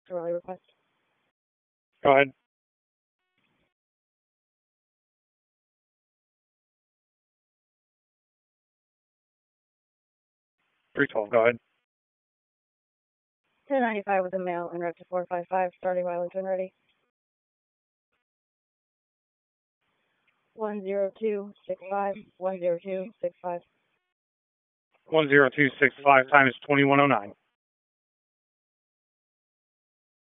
Rally request. Go ahead. $312, go ahead. 1095 with a male en route to 455, starting violence when ready. 10265, 10265. 10265 times 2109.